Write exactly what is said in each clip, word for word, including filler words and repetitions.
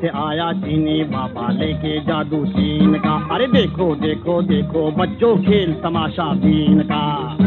से आया चीनी बाबा लेके जादू चीन का। अरे देखो देखो देखो बच्चों खेल तमाशा बीन का।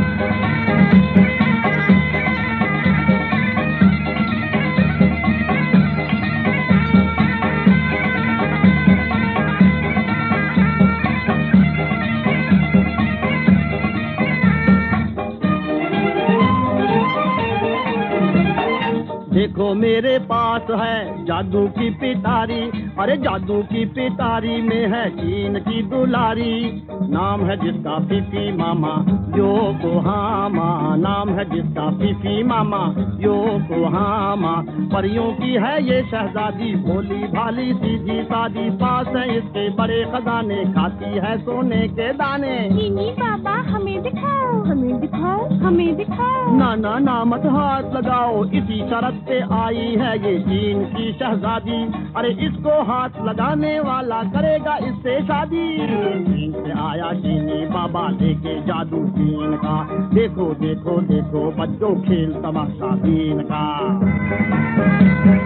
देखो मेरे पास है जादू की पिटारी। अरे जादू की पिटारी में है चीन की दुलारी। नाम है जिसका फीफी मामा योकोहामा। नाम है जिसका फीफी मामा योकोहामा। परियों की है ये शहजादी भोली भाली सीधी सादी। पास है इसके बड़े खजाने खाती है सोने के दाने। चीनी बाबा हमें दिखाओ हमें दिखाओ हमें दिखाओ। ना ना ना मत हाथ लगाओ इसी शरत से आई है ये चीन की शहजादी। अरे इसको हाथ लगाने वाला करेगा इससे शादी। चीन से आया चीनी बाबा लेके जादू चीन का। देखो देखो देखो बच्चों खेल तमाशा बीन का।